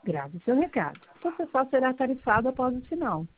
Grave seu recado. Seu pessoal será tarifado após o sinal.